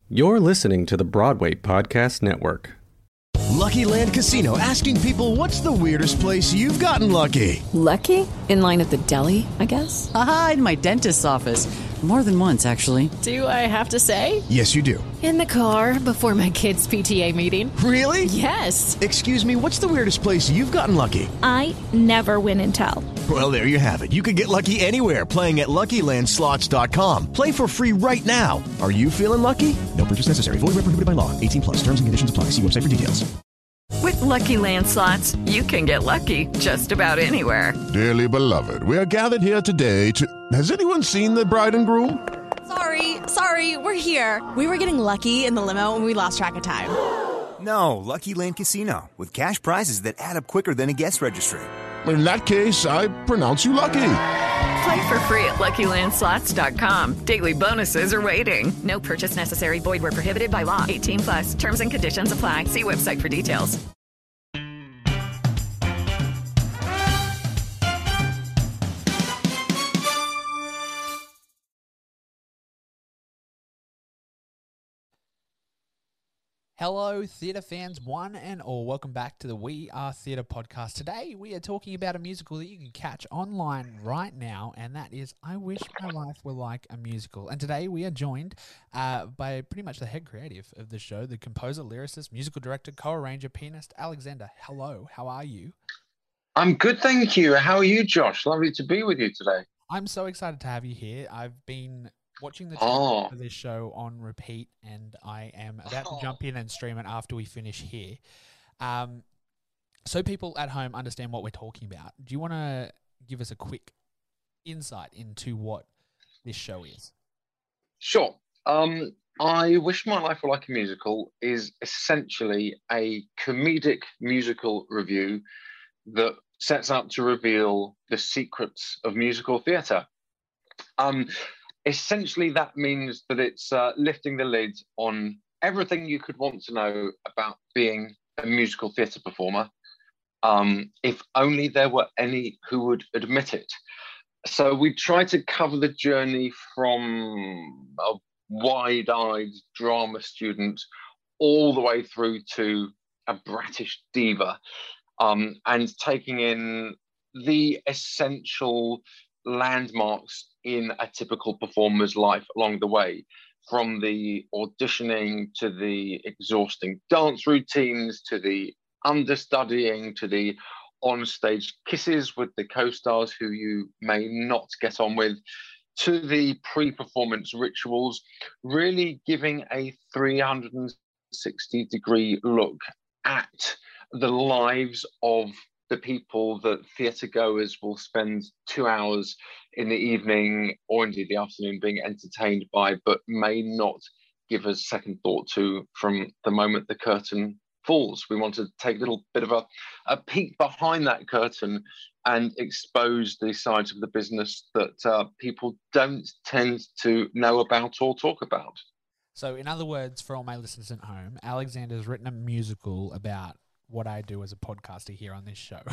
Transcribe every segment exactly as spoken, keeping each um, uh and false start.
You're listening to the Broadway Podcast Network. Lucky Land Casino, asking people, what's the weirdest place you've gotten lucky? Lucky? In line at the deli, I guess? Aha, in my dentist's office. More than once, actually. Do I have to say? Yes, you do. In the car before my kids' P T A meeting. Really? Yes. Excuse me, what's the weirdest place you've gotten lucky? I never win and tell. Well, there you have it. You can get lucky anywhere, playing at Lucky Land Slots dot com. Play for free right now. Are you feeling lucky? No purchase necessary. Void where prohibited by law. eighteen plus. Terms and conditions apply. See website for details. With Lucky Land Slots, you can get lucky just about anywhere. Dearly beloved, we are gathered here today to... Has anyone seen the bride and groom? Sorry, sorry, we're here. We were getting lucky in the limo and we lost track of time. No, Lucky Land Casino, with cash prizes that add up quicker than a guest registry. In that case, I pronounce you lucky. Play for free at Lucky Land Slots dot com. Daily bonuses are waiting. No purchase necessary. Void where prohibited by law. eighteen plus. Terms and conditions apply. See website for details. Hello, theatre fans, one and all. Welcome back to the We Are Theatre podcast. Today, we are talking about a musical that you can catch online right now, and that is I Wish My Life Were Like a Musical. And today, we are joined uh, by pretty much the head creative of the show, the composer, lyricist, musical director, co-arranger, pianist, Alexander. Hello, how are you? I'm good, thank you. How are you, Josh? Lovely to be with you today. I'm so excited to have you here. I've been watching the oh. for this show on repeat, and I am about oh. to jump in and stream it after we finish here. Um, so people at home understand what we're talking about. Do you want to give us a quick insight into what this show is? Sure. Um, I Wish My Life Were Like a Musical is essentially a comedic musical review that sets out to reveal the secrets of musical theatre. Um, Essentially, that means that it's uh, lifting the lid on everything you could want to know about being a musical theatre performer, um, if only there were any who would admit it. So we try to cover the journey from a wide-eyed drama student all the way through to a brattish diva, um, and taking in the essential landmarks in a typical performer's life along the way, from the auditioning to the exhausting dance routines to the understudying to the on-stage kisses with the co-stars who you may not get on with, to the pre-performance rituals, really giving a three hundred sixty degree look at the lives of the people that theatre goers will spend two hours in the evening or indeed the afternoon being entertained by, but may not give us second thought to from the moment the curtain falls. We want to take a little bit of a, a peek behind that curtain and expose the sides of the business that uh, people don't tend to know about or talk about. So in other words, for all my listeners at home, Alexander's written a musical about what I do as a podcaster here on this show.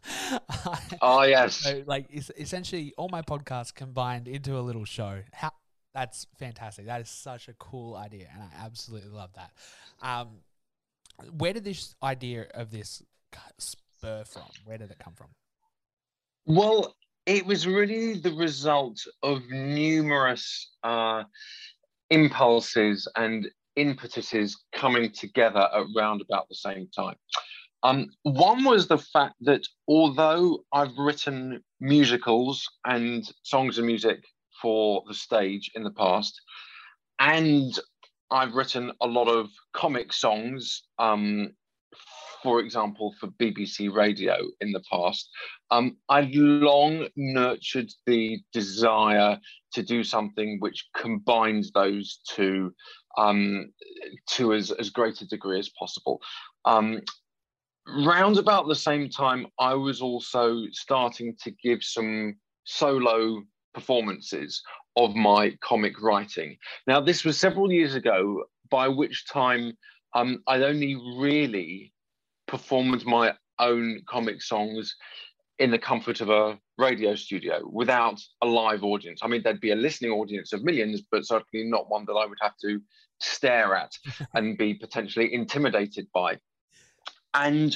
Oh, yes. So, like, it's essentially all my podcasts combined into a little show. How That's fantastic. That is such a cool idea, and I absolutely love that. Um, where did this idea of this spur from? Where did it come from? Well, it was really the result of numerous uh, impulses and impetuses coming together at round about the same time. Um, one was the fact that although I've written musicals and songs and music for the stage in the past, and I've written a lot of comic songs, um, for example, for B B C Radio in the past, um, I'd long nurtured the desire to do something which combines those two um, to as, as great a degree as possible. Um, round about the same time, I was also starting to give some solo performances of my comic writing. Now, this was several years ago, by which time um, I'd only really performed my own comic songs in the comfort of a radio studio without a live audience. I mean, there'd be a listening audience of millions, but certainly not one that I would have to stare at and be potentially intimidated by. And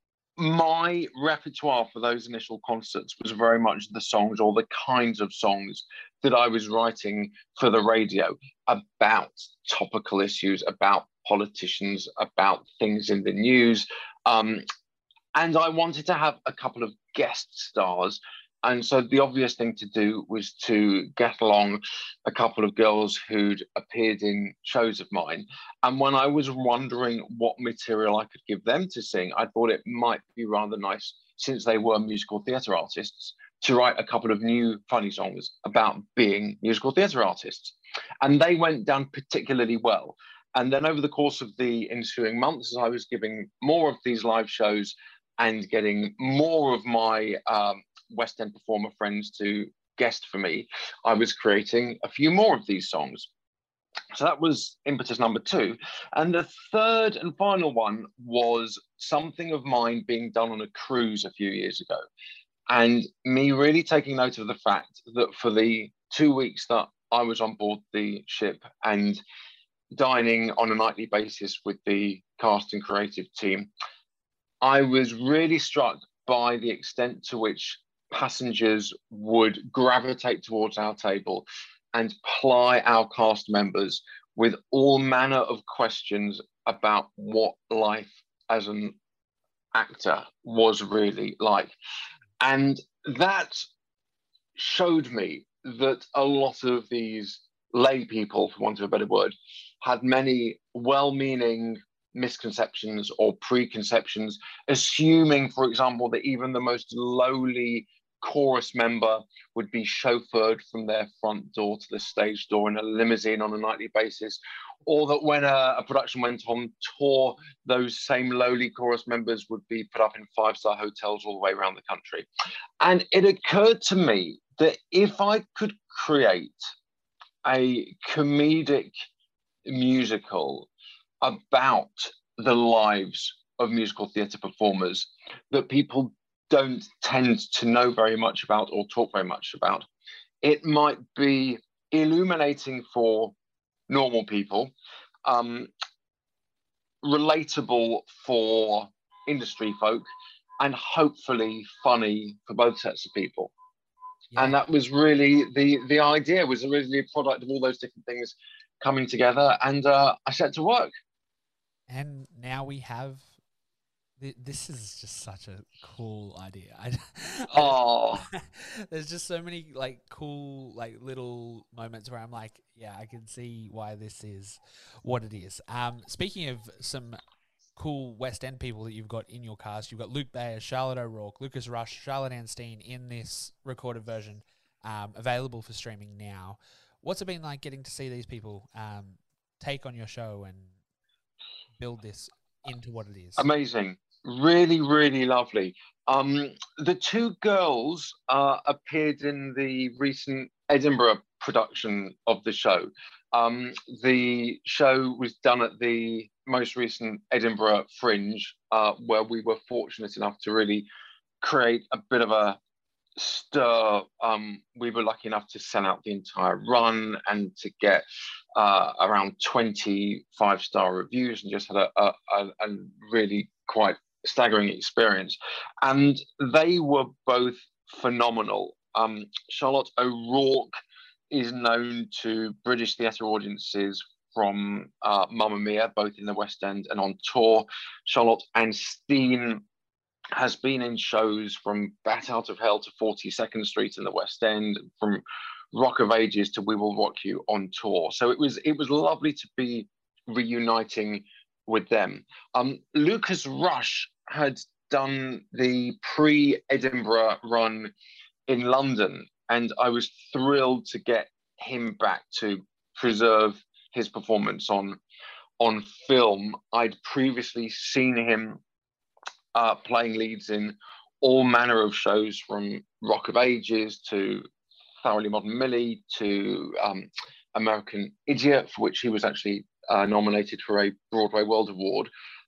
my repertoire for those initial concerts was very much the songs or the kinds of songs that I was writing for the radio about topical issues, about politicians, about things in the news. Um, and I wanted to have a couple of guest stars. And so the obvious thing to do was to get along a couple of girls who'd appeared in shows of mine. And when I was wondering what material I could give them to sing, I thought it might be rather nice, since they were musical theatre artists, to write a couple of new funny songs about being musical theatre artists. And they went down particularly well. And then over the course of the ensuing months, as I was giving more of these live shows and getting more of my um, West End performer friends to guest for me, I was creating a few more of these songs. So that was impetus number two. And the third and final one was something of mine being done on a cruise a few years ago. And me really taking note of the fact that for the two weeks that I was on board the ship and dining on a nightly basis with the cast and creative team, I was really struck by the extent to which passengers would gravitate towards our table and ply our cast members with all manner of questions about what life as an actor was really like. And that showed me that a lot of these lay people, for want of a better word, had many well-meaning misconceptions or preconceptions, assuming, for example, that even the most lowly chorus member would be chauffeured from their front door to the stage door in a limousine on a nightly basis, or that when a, a production went on tour, those same lowly chorus members would be put up in five-star hotels all the way around the country. And it occurred to me that if I could create a comedic musical about the lives of musical theatre performers that people don't tend to know very much about or talk very much about, it might be illuminating for normal people, um, relatable for industry folk, and hopefully funny for both sets of people. Yeah. And that was really the the idea, was originally a product of all those different things coming together, and uh, I set to work. And now we have, this is just such a cool idea. I, oh, there's just so many like cool like little moments where I'm like, yeah, I can see why this is what it is. Um, speaking of some cool West End people that you've got in your cast, you've got Luke Bayer, Charlotte O'Rourke, Lucas Rush, Charlotte Ann Steen in this recorded version, um, available for streaming now. What's it been like getting to see these people um, take on your show and build this into what it is? Amazing. Really, really lovely. Um, the two girls uh, appeared in the recent Edinburgh production of the show. Um, the show was done at the most recent Edinburgh Fringe, uh, where we were fortunate enough to really create a bit of a stir. Um, we were lucky enough to sell out the entire run and to get uh, around twenty five-star reviews, and just had a, a, a really quite staggering experience. And they were both phenomenal. Um, Charlotte O'Rourke is known to British theatre audiences from uh, Mamma Mia, both in the West End and on tour. Charlotte Ann Steen has been in shows from Bat Out of Hell to forty-second Street in the West End, from Rock of Ages to We Will Rock You on tour. So it was it was lovely to be reuniting with them. Um, Lucas Rush had done the pre-Edinburgh run in London, and I was thrilled to get him back to preserve his performance on on film. I'd previously seen him uh, playing leads in all manner of shows, from Rock of Ages to Thoroughly Modern Millie to um, American Idiot, for which he was actually uh, nominated for a Broadway World Award.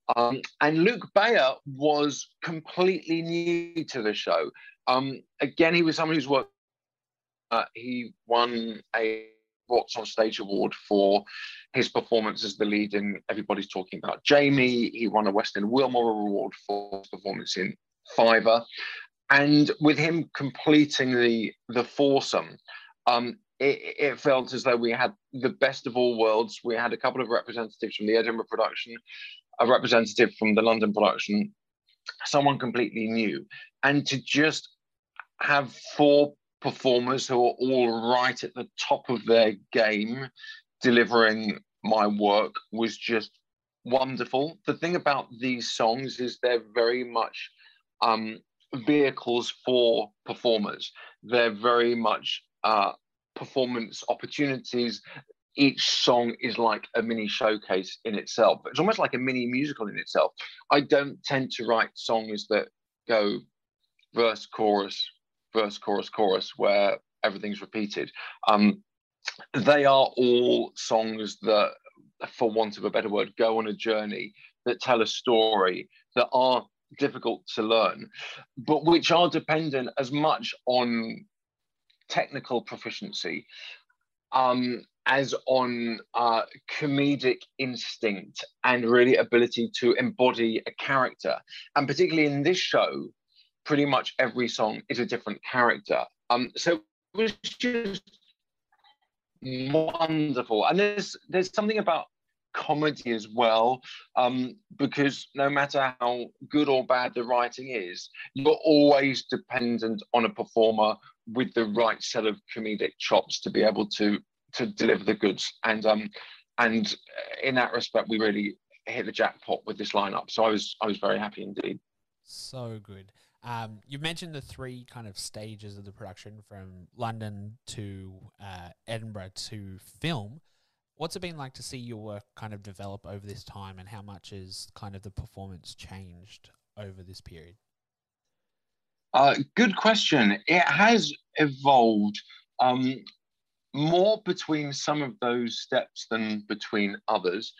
Um, and Luke Bayer was completely new to the show. Um, again, he was someone who's worked, uh, he won a What's on Stage award for his performance as the lead in Everybody's Talking About Jamie. He won a Weston Wilmore Award for his performance in Fiverr. And with him completing the, the foursome, um, it, it felt as though we had the best of all worlds. We had a couple of representatives from the Edinburgh production, a representative from the London production, someone completely new. And to just have four performers who are all right at the top of their game delivering my work was just wonderful. The thing about these songs is they're very much um, vehicles for performers. They're very much uh, performance opportunities. Each song is like a mini showcase in itself. It's almost like a mini musical in itself. I don't tend to write songs that go verse, chorus, verse, chorus, chorus, where everything's repeated. Um, they are all songs that, for want of a better word, go on a journey, that tell a story, that are difficult to learn, but which are dependent as much on technical proficiency um, as on uh, comedic instinct and really ability to embody a character. And particularly in this show, pretty much every song is a different character. Um, so it was just wonderful. And there's there's something about comedy as well, um, because no matter how good or bad the writing is, you're always dependent on a performer with the right set of comedic chops to be able to to deliver the goods. And um, and in that respect, we really hit the jackpot with this lineup. So I was I was very happy indeed. So good. Um, you mentioned the three kind of stages of the production, from London to uh, Edinburgh to film. What's it been like to see your work kind of develop over this time, and how much has kind of the performance changed over this period? Uh, good question. It has evolved um, more between some of those steps than between others.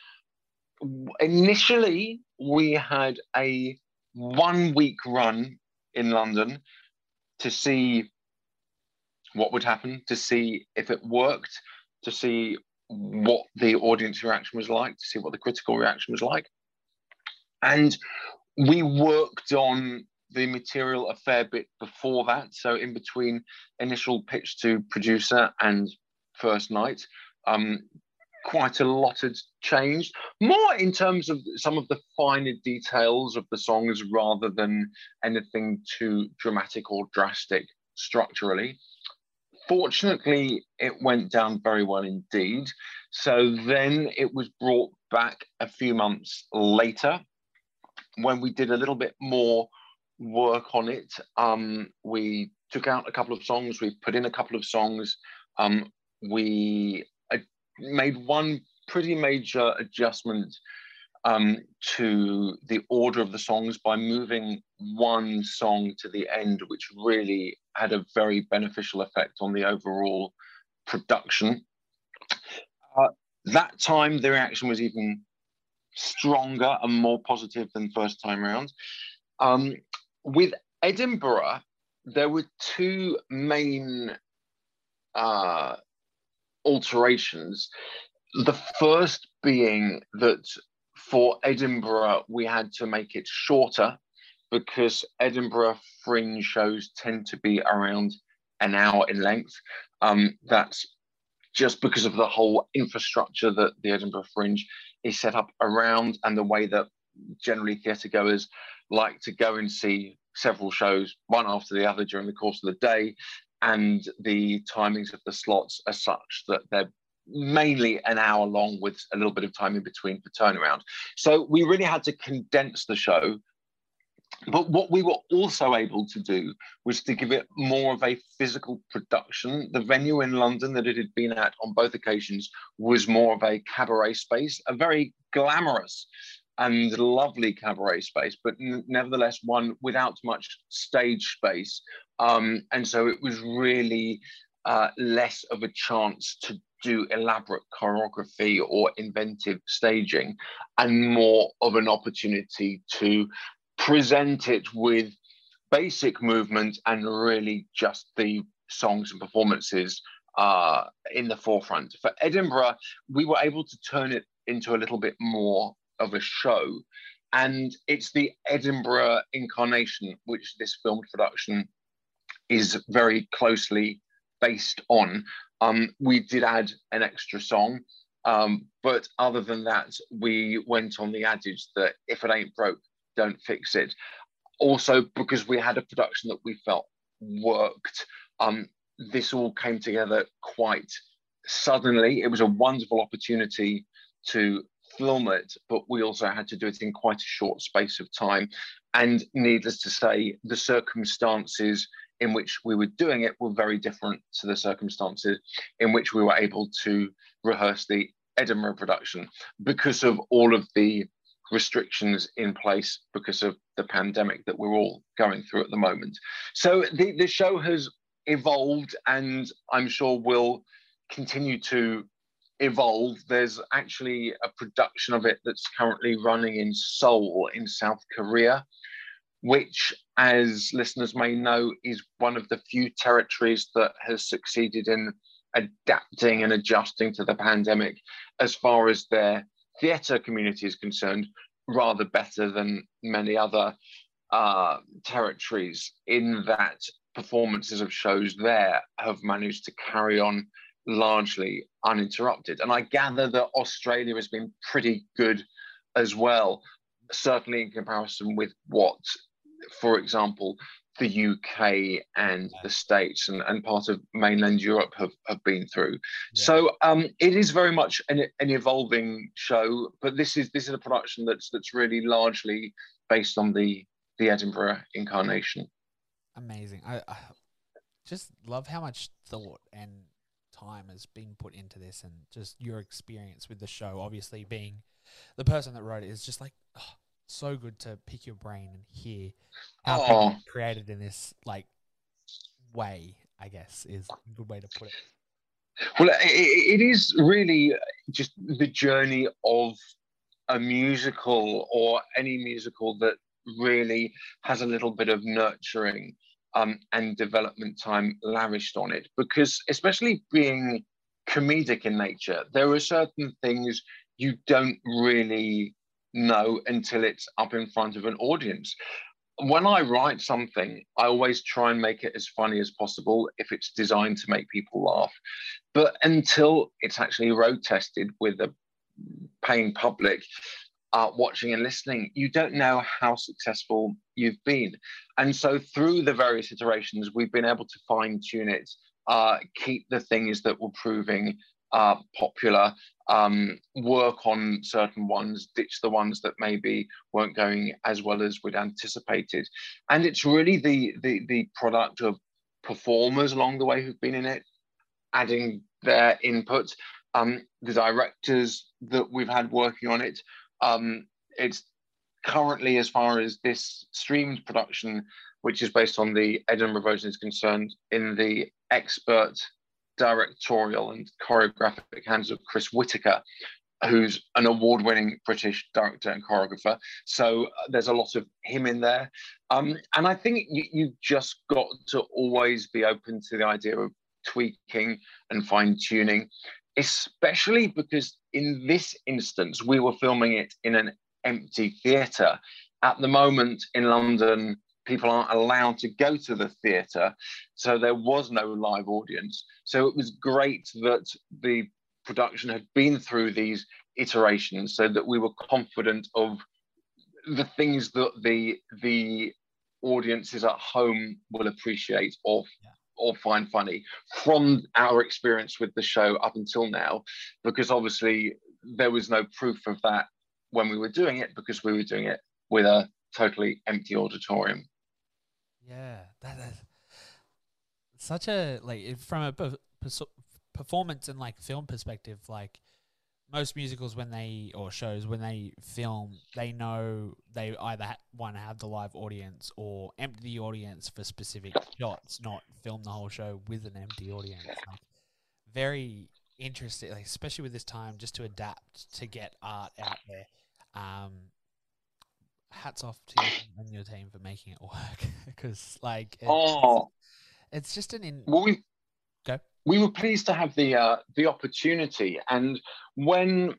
Initially, we had a one-week run in London to see what would happen, to see if it worked, to see what the audience reaction was like, to see what the critical reaction was like. And we worked on the material a fair bit before that. So in between initial pitch to producer and first night, um, quite a lot had changed, more in terms of some of the finer details of the songs rather than anything too dramatic or drastic structurally. Fortunately, it went down very well indeed. So then it was brought back a few months later when we did a little bit more work on it. Um, we took out a couple of songs, we put in a couple of songs. Um, we uh, made one pretty major adjustment um, to the order of the songs by moving one song to the end, which really had a very beneficial effect on the overall production. Uh, that time, the reaction was even stronger and more positive than first time round. Um, with Edinburgh, there were two main uh, alterations. The first being that for Edinburgh, we had to make it shorter because Edinburgh Fringe shows tend to be around an hour in length. Um, that's just because of the whole infrastructure that the Edinburgh Fringe is set up around, and the way that generally theatre goers like to go and see several shows, one after the other during the course of the day, and the timings of the slots are such that they're mainly an hour long with a little bit of time in between for turnaround. So we really had to condense the show. But what we were also able to do was to give it more of a physical production. The venue in London that it had been at on both occasions was more of a cabaret space, a very glamorous and lovely cabaret space, but n- nevertheless one without much stage space. Um, and so it was really uh, less of a chance to do elaborate choreography or inventive staging, and more of an opportunity to present it with basic movement and really just the songs and performances uh, in the forefront. For Edinburgh, we were able to turn it into a little bit more of a show. And it's the Edinburgh incarnation, which this film production is very closely based on. Um, we did add an extra song, um, but other than that, we went on the adage that if it ain't broke, don't fix it. Also, because we had a production that we felt worked, um, this all came together quite suddenly. It was a wonderful opportunity to film it, but we also had to do it in quite a short space of time. And needless to say, the circumstances in which we were doing it were very different to the circumstances in which we were able to rehearse the Edinburgh production because of all of the restrictions in place because of the pandemic that we're all going through at the moment. So the, the show has evolved, and I'm sure will continue to evolve. There's actually a production of it that's currently running in Seoul in South Korea, which, as listeners may know, is one of the few territories that has succeeded in adapting and adjusting to the pandemic as far as their theatre community is concerned, rather better than many other uh, territories, in that performances of shows there have managed to carry on largely uninterrupted. And I gather that Australia has been pretty good as well, certainly in comparison with what, for example, the U K and the States and, and part of mainland Europe have, have been through. Yeah. So um, it is very much an, an evolving show, but this is this is a production that's that's really largely based on the the Edinburgh incarnation. Amazing. I, I just love how much thought and time has been put into this, and just your experience with the show. Obviously, being the person that wrote it is just like oh, so good to pick your brain and hear how oh. people created in this like way, I guess, is a good way to put it. Well, it, it is really just the journey of a musical, or any musical that really has a little bit of nurturing um, and development time lavished on it. Because especially being comedic in nature, there are certain things you don't really know until it's up in front of an audience. When I write something, I always try and make it as funny as possible if it's designed to make people laugh. But until it's actually road tested with a paying public uh, watching and listening, you don't know how successful you've been. And so through the various iterations, we've been able to fine tune it, uh, keep the things that were proving uh, popular, um, work on certain ones, ditch the ones that maybe weren't going as well as we'd anticipated. And it's really the, the, the product of performers along the way who've been in it, adding their input, um, the directors that we've had working on it. Um, it's currently, as far as this streamed production, which is based on the Edinburgh version, is concerned, in the expert directorial and choreographic hands of Chris Whitaker, who's an award-winning British director and choreographer. So uh, there's a lot of him in there. Um, and I think you, you've just got to always be open to the idea of tweaking and fine-tuning, especially because in this instance, we were filming it in an empty theatre. At the moment in London, people aren't allowed to go to the theatre, so there was no live audience. So it was great that the production had been through these iterations so that we were confident of the things that the the audiences at home will appreciate or, yeah. or find funny from our experience with the show up until now, because obviously there was no proof of that when we were doing it, because we were doing it with a totally empty auditorium. Yeah, that is such a, like, from a per, per, performance and like film perspective, like most musicals when they, or shows when they film, they know they either ha- want to have the live audience or empty the audience for specific shots, not film the whole show with an empty audience. Like, very interesting, like, especially with this time, just to adapt to get art out there. Um, hats off to you and your team for making it work, because like it's, Oh, it's just an in. well, we Go. we were pleased to have the uh, the opportunity, and when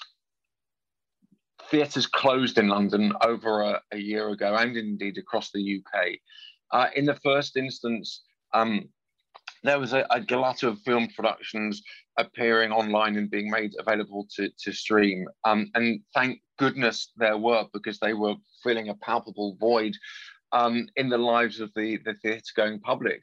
theatres closed in London over a, a year ago, and indeed across the U K, uh, in the first instance, um, there was a, a glut of film productions appearing online and being made available to, to stream. Um, and thank goodness there were, because they were filling a palpable void um, in the lives of the, the theatre-going public.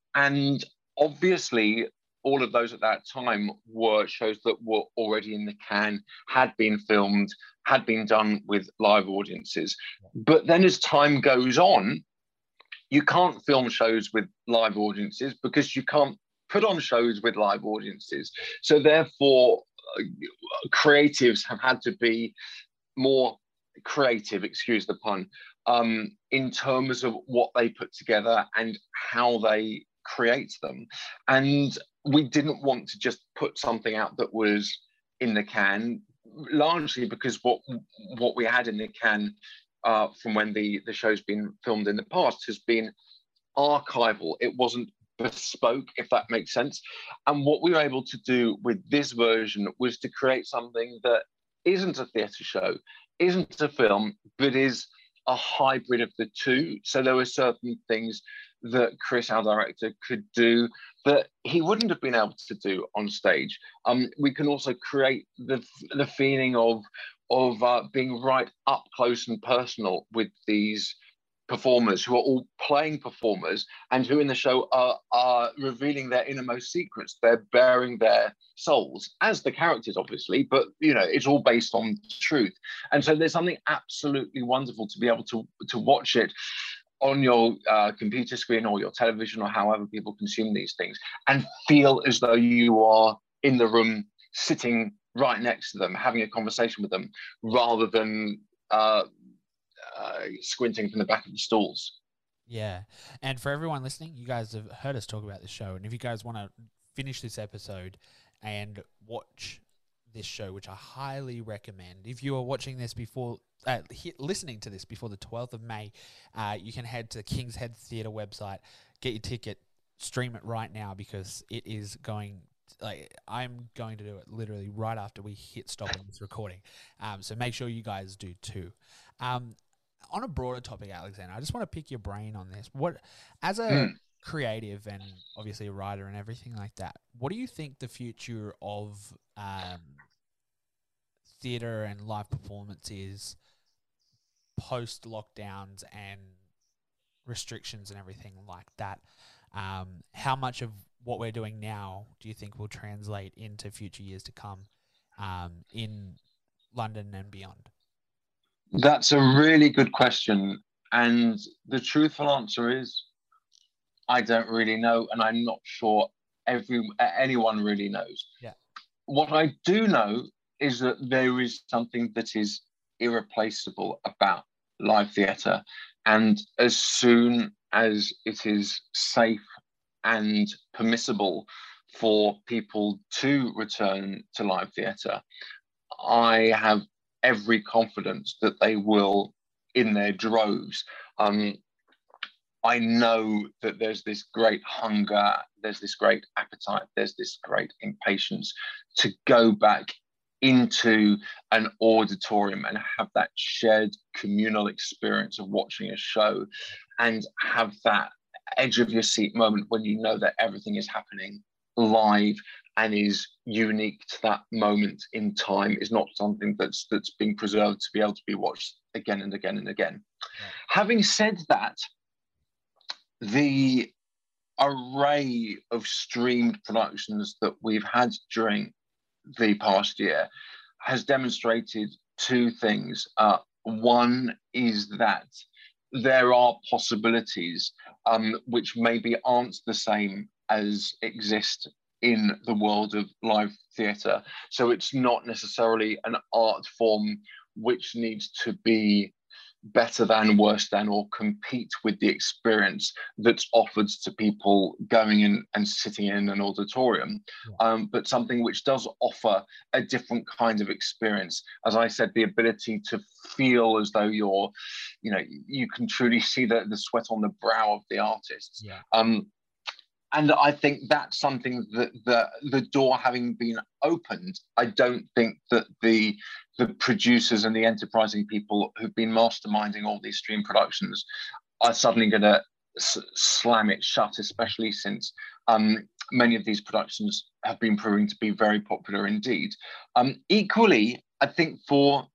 And obviously, all of those at that time were shows that were already in the can, had been filmed, had been done with live audiences. But then as time goes on, you can't film shows with live audiences because you can't put on shows with live audiences. So therefore, uh, creatives have had to be more creative, excuse the pun, um, in terms of what they put together and how they create them. And we didn't want to just put something out that was in the can, largely because what what we had in the can uh, from when the, the show's been filmed in the past has been archival. It wasn't bespoke, if that makes sense. And what we were able to do with this version was to create something that isn't a theatre show, isn't a film, but is a hybrid of the two. So there were certain things that Chris, our director, could do that he wouldn't have been able to do on stage. Um, we can also create the the feeling of of uh, being right up close and personal with these performers who are all playing performers and who in the show are, are revealing their innermost secrets. They're bearing their souls as the characters, obviously, but you know, it's all based on truth. And so there's something absolutely wonderful to be able to, to watch it on your uh, computer screen or your television or however people consume these things and feel as though you are in the room sitting right next to them, having a conversation with them, rather than uh, uh, squinting from the back of the stalls. Yeah. And for everyone listening, you guys have heard us talk about this show. And if you guys want to finish this episode and watch this show, which I highly recommend, if you are watching this before, uh, he- listening to this before the twelfth of May, uh, you can head to the King's Head Theatre website, get your ticket, stream it right now, because it is going, like, I'm going to do it literally right after we hit stop on this recording. Um, so make sure you guys do too. Um, on a broader topic, Alexander, I just want to pick your brain on this. What, as a mm. creative and obviously a writer and everything like that, what do you think the future of um, theatre and live performance is post lockdowns and restrictions and everything like that? Um, how much of what we're doing now do you think will translate into future years to come um, in London and beyond? That's a really good question. And the truthful answer is, I don't really know. And I'm not sure every anyone really knows. Yeah. What I do know is that there is something that is irreplaceable about live theatre. And as soon as it is safe and permissible for people to return to live theatre, I have every confidence that they will in their droves. Um, I know that there's this great hunger, there's this great appetite, there's this great impatience to go back into an auditorium and have that shared communal experience of watching a show and have that edge of your seat moment when you know that everything is happening live and is unique to that moment in time, is not something that's that's been preserved to be able to be watched again and again and again. Yeah. Having said that, the array of streamed productions that we've had during the past year has demonstrated two things. Uh, one is that there are possibilities um, which maybe aren't the same as exist in the world of live theatre. So it's not necessarily an art form which needs to be better than, worse than, or compete with the experience that's offered to people going in and sitting in an auditorium, yeah. um, but something which does offer a different kind of experience. As I said, the ability to feel as though you're, you know, you can truly see the, the sweat on the brow of the artists. Yeah. Um, And I think that's something that the, the door having been opened, I don't think that the the producers and the enterprising people who've been masterminding all these stream productions are suddenly going to s- slam it shut, especially since um, many of these productions have been proving to be very popular indeed. Um, equally, I think for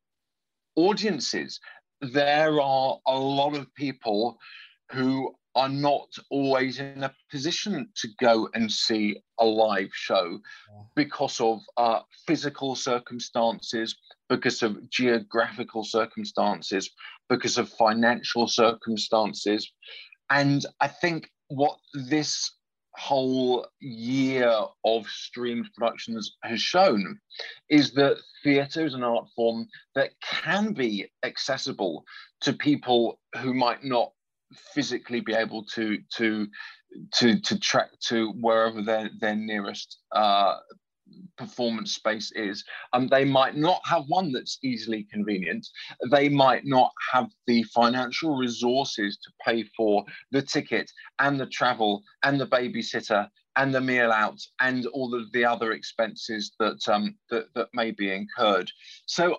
audiences, there are a lot of people who are not always in a position to go and see a live show because of uh, physical circumstances, because of geographical circumstances, because of financial circumstances. And I think what this whole year of streamed productions has shown is that theatre is an art form that can be accessible to people who might not physically be able to to to to track to wherever their their nearest uh performance space is. Um they might not have one that's easily convenient. They might not have the financial resources to pay for the ticket and the travel and the babysitter and the meal out and all of the other expenses that um that, that may be incurred. So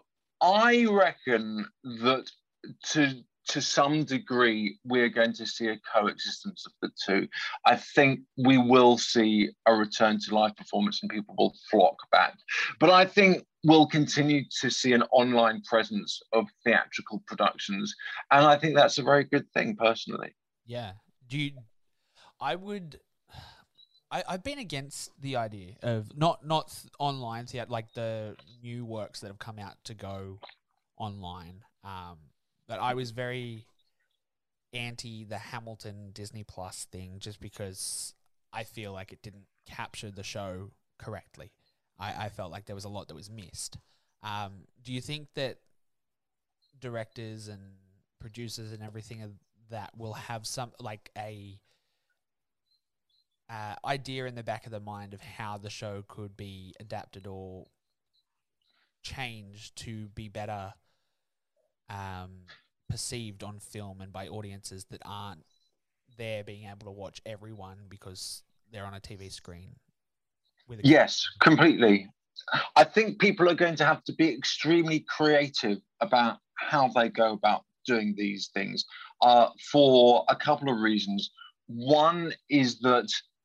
I reckon that to to some degree, we're going to see a coexistence of the two. I think we will see a return to live performance and people will flock back. But I think we'll continue to see an online presence of theatrical productions. And I think that's a very good thing, personally. Yeah. Do you, I would, I, I've been against the idea of not, not online theatre, like the new works that have come out to go online. Um, But I was very anti the Hamilton Disney Plus thing just because I feel like it didn't capture the show correctly. I, I felt like there was a lot that was missed. Um, do you think that directors and producers and everything of that will have some, like a uh, idea in the back of the mind of how the show could be adapted or changed to be better Um, perceived on film and by audiences that aren't there being able to watch everyone because they're on a T V screen? With a yes, completely. I think people are going to have to be extremely creative about how they go about doing these things uh, for a couple of reasons. One is that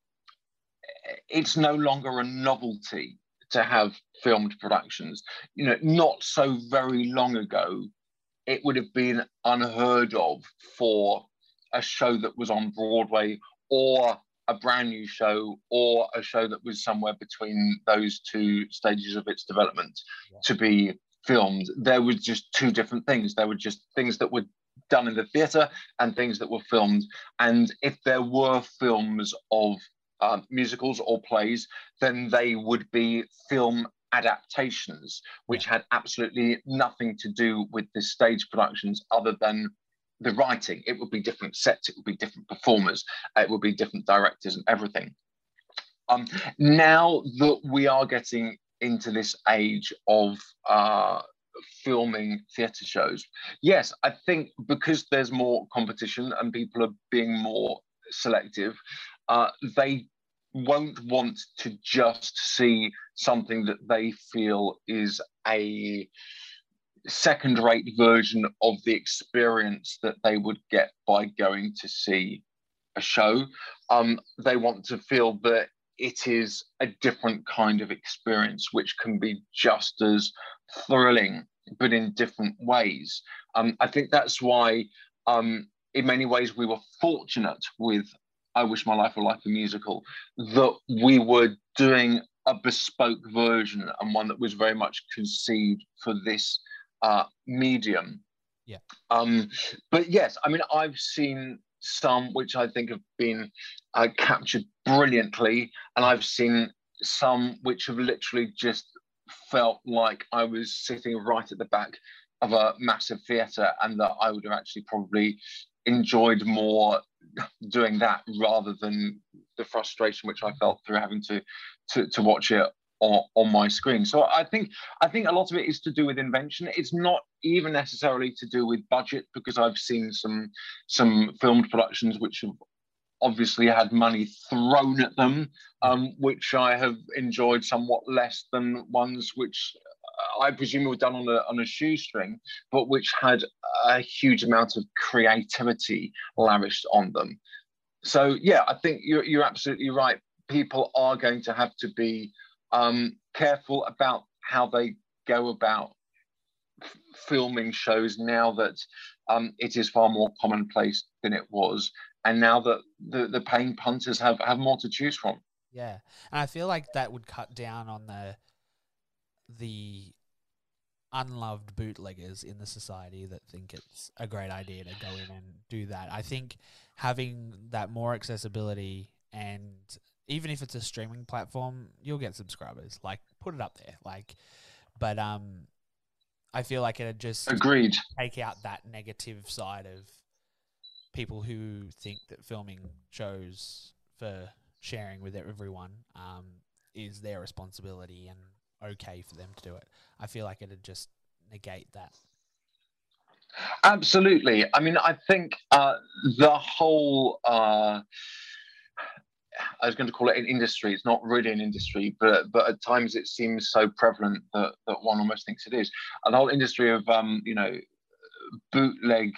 it's no longer a novelty to have filmed productions. You know, not so very long ago, it would have been unheard of for a show that was on Broadway or a brand new show or a show that was somewhere between those two stages of its development yeah. to be filmed. There were just two different things. There were just things that were done in the theatre and things that were filmed. And if there were films of uh, musicals or plays, then they would be film adaptations, which had absolutely nothing to do with the stage productions other than the writing. It would be different sets, it would be different performers, it would be different directors and everything. Um, now that we are getting into this age of uh, filming theatre shows, yes, I think because there's more competition and people are being more selective, uh, they won't want to just see something that they feel is a second-rate version of the experience that they would get by going to see a show. Um, they want to feel that it is a different kind of experience, which can be just as thrilling, but in different ways. Um, I think that's why, um, in many ways, we were fortunate with I Wish My Life Were Like a Musical, that we were doing a bespoke version and one that was very much conceived for this uh, medium. Yeah. Um, but yes, I mean, I've seen some which I think have been uh, captured brilliantly, and I've seen some which have literally just felt like I was sitting right at the back of a massive theatre, and that I would have actually probably enjoyed more doing that rather than the frustration which I felt through having to to, to watch it on, on my screen. So I think I think a lot of it is to do with invention. It's not even necessarily to do with budget, because I've seen some some filmed productions which have obviously had money thrown at them, um, which I have enjoyed somewhat less than ones which I presume were done on a on a shoestring, but which had a huge amount of creativity lavished on them. So yeah, I think you're you're absolutely right. People are going to have to be um, careful about how they go about f- filming shows now that um, it is far more commonplace than it was, and now that the, the paying punters have, have more to choose from. Yeah, and I feel like that would cut down on the the unloved bootleggers in the society that think it's a great idea to go in and do that. I think having that more accessibility, and even if it's a streaming platform, you'll get subscribers. Like, put it up there. Like, but um, I feel like it'd just agreed take out that negative side of people who think that filming shows for sharing with everyone um is their responsibility and okay for them to do it. I feel like it'd just negate that. Absolutely. I mean, I think uh, the whole, uh, I was going to call it an industry. It's not really an industry, but but at times it seems so prevalent that, that one almost thinks it is. And the whole industry of, um, you know, bootleg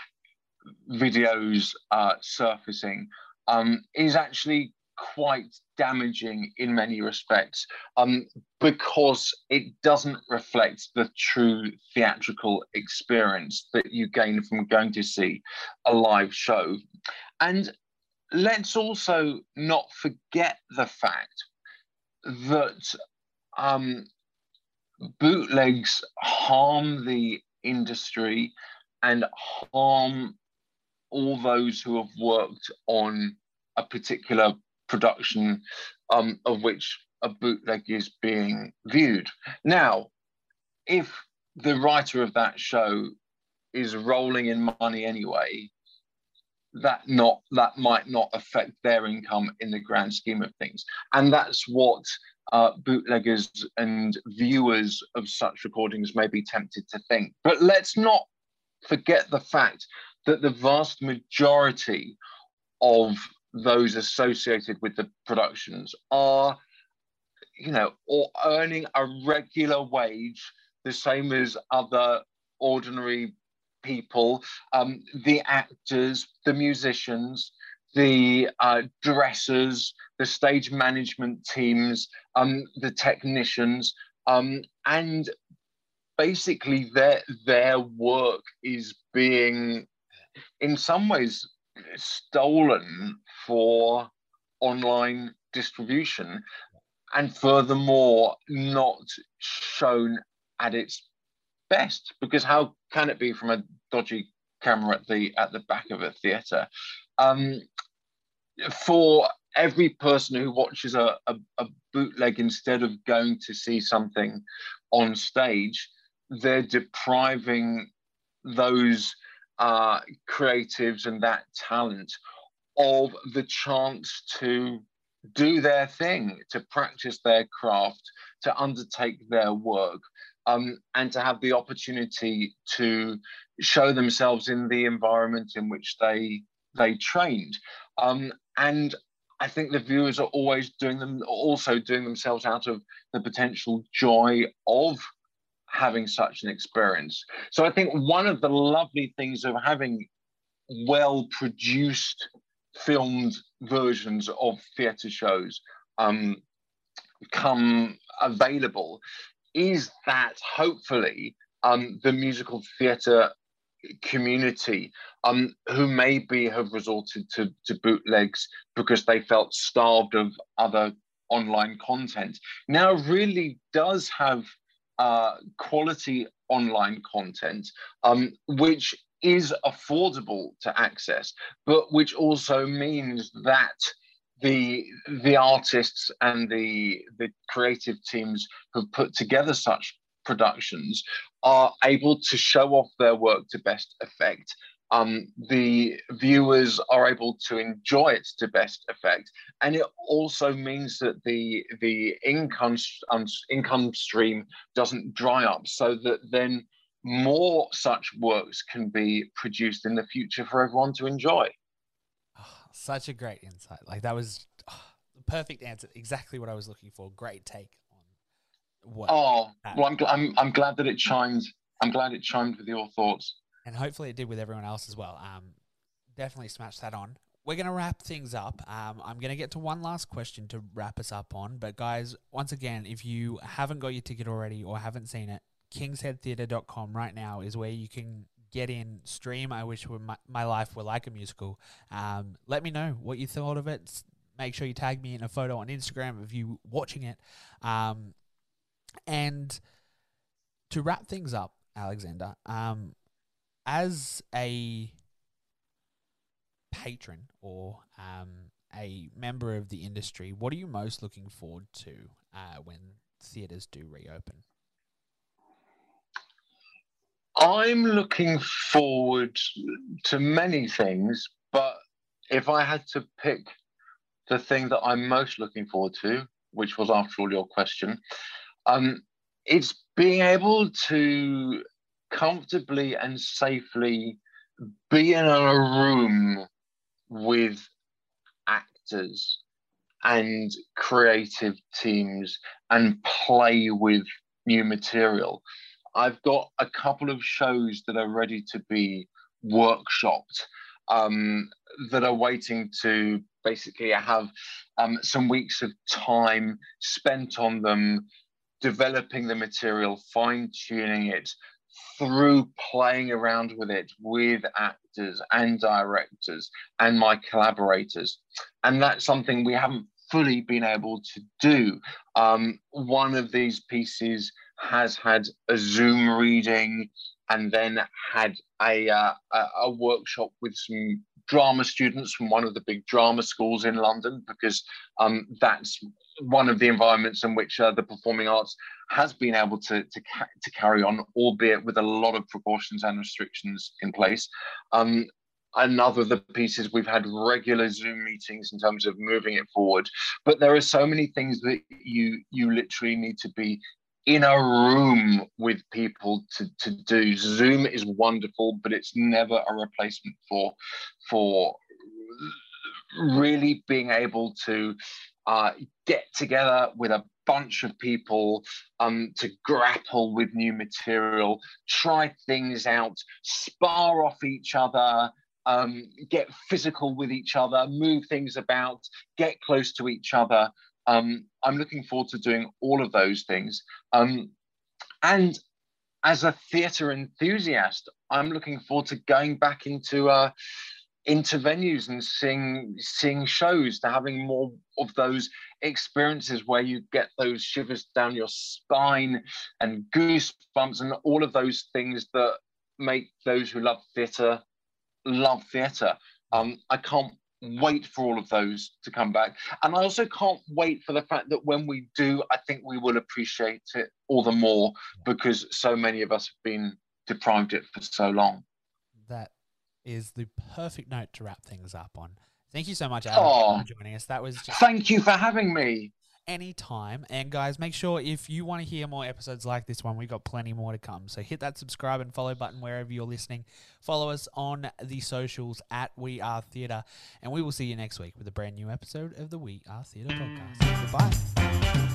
videos uh, surfacing um, is actually quite damaging in many respects, um, because it doesn't reflect the true theatrical experience that you gain from going to see a live show. And let's also not forget the fact that um, bootlegs harm the industry and harm all those who have worked on a particular production um, of which a bootleg is being viewed. Now, if the writer of that show is rolling in money anyway, that not that might not affect their income in the grand scheme of things. And that's what uh, bootleggers and viewers of such recordings may be tempted to think. But let's not forget the fact that the vast majority of those associated with the productions are, you know, or earning a regular wage, the same as other ordinary people, um, the actors, the musicians, the uh, dressers, the stage management teams, um, the technicians, um, and basically their their work is being, in some ways, stolen for online distribution, and furthermore not shown at its best, because how can it be from a dodgy camera at the at the back of a theatre? Um, for every person who watches a, a, a bootleg instead of going to see something on stage, they're depriving those uh, creatives and that talent of the chance to do their thing, to practice their craft, to undertake their work, um, and to have the opportunity to show themselves in the environment in which they they trained. Um, and I think the viewers are always doing them, also doing themselves out of the potential joy of having such an experience. So I think one of the lovely things of having well-produced filmed versions of theatre shows um, come available is that hopefully um, the musical theatre community um, who maybe have resorted to, to bootlegs because they felt starved of other online content now really does have uh, quality online content, um, which is affordable to access, but which also means that the the artists and the the creative teams who've put together such productions are able to show off their work to best effect. Um, the viewers are able to enjoy it to best effect, and it also means that the the income um, income stream doesn't dry up, so that then more such works can be produced in the future for everyone to enjoy. Oh, such a great insight! Like that was oh, the perfect answer, exactly what I was looking for. Great take on what. Oh, well, I'm I'm I'm glad that it chimed. I'm glad it chimed with your thoughts. And hopefully it did with everyone else as well. Um, definitely smash that on. We're going to wrap things up. Um, I'm going to get to one last question to wrap us up on. But guys, once again, if you haven't got your ticket already or haven't seen it, kings head theatre dot com right now is where you can get in, stream I Wish my, my Life Were Like a Musical. Um, let me know what you thought of it. Make sure you tag me in a photo on Instagram of you watching it. Um, and to wrap things up, Alexander, um, as a patron or um, a member of the industry, what are you most looking forward to uh, when theatres do reopen? I'm looking forward to many things, but if I had to pick the thing that I'm most looking forward to, which was after all your question, um, it's being able to comfortably and safely be in a room with actors and creative teams and play with new material. I've got a couple of shows that are ready to be workshopped, um, that are waiting to basically have um, some weeks of time spent on them, developing the material, fine-tuning it, through playing around with it with actors and directors and my collaborators. And that's something we haven't fully been able to do. Um, one of these pieces has had a Zoom reading and then had a, uh, a, a workshop with some drama students from one of the big drama schools in London, because um, that's one of the environments in which uh, the performing arts has been able to, to, ca- to carry on, albeit with a lot of precautions and restrictions in place. Um, another of the pieces, we've had regular Zoom meetings in terms of moving it forward. But there are so many things that you you literally need to be in a room with people to, to do. Zoom is wonderful, but it's never a replacement for, for really being able to uh, get together with a bunch of people um, to grapple with new material, try things out, spar off each other, um, get physical with each other, move things about, get close to each other. Um, I'm looking forward to doing all of those things. Um, and as a theatre enthusiast, I'm looking forward to going back into uh, into venues and seeing seeing shows, to having more of those experiences where you get those shivers down your spine and goosebumps and all of those things that make those who love theatre love theatre. Um, I can't wait for all of those to come back. And I also can't wait for the fact that when we do, I think we will appreciate it all the more, because so many of us have been deprived it for so long. That is the perfect note to wrap things up on. Thank you so much, Adam, oh, for joining us. That was just thank you for having me. Anytime. And guys, make sure if you want to hear more episodes like this one, we've got plenty more to come. So hit that subscribe and follow button wherever you're listening. Follow us on the socials at We Are Theatre, and we will see you next week with a brand new episode of the We Are Theatre podcast. Goodbye.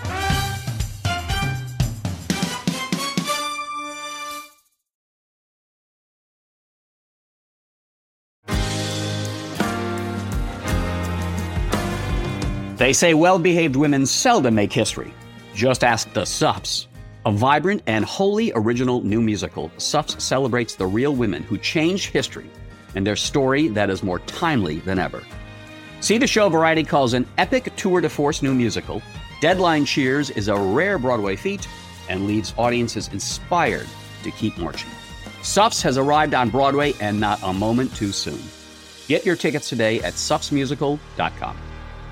They say well-behaved women seldom make history. Just ask the Suffs. A vibrant and wholly original new musical, Suffs celebrates the real women who changed history and their story that is more timely than ever. See the show Variety calls an epic tour de force new musical. Deadline cheers is a rare Broadway feat and leaves audiences inspired to keep marching. Suffs has arrived on Broadway, and not a moment too soon. Get your tickets today at suffs musical dot com.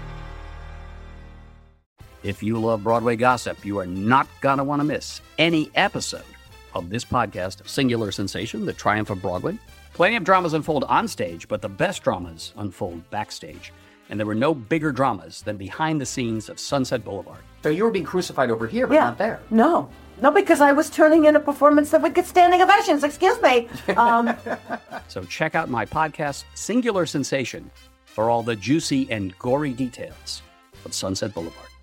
If you love Broadway gossip, you are not going to want to miss any episode of this podcast, Singular Sensation, The Triumph of Broadway. Plenty of dramas unfold on stage, but the best dramas unfold backstage. And there were no bigger dramas than behind the scenes of Sunset Boulevard. So you were being crucified over here, but yeah. not there. No. No, because I was turning in a performance that would get standing ovations. Excuse me. Um, so check out my podcast, Singular Sensation, for all the juicy and gory details of Sunset Boulevard.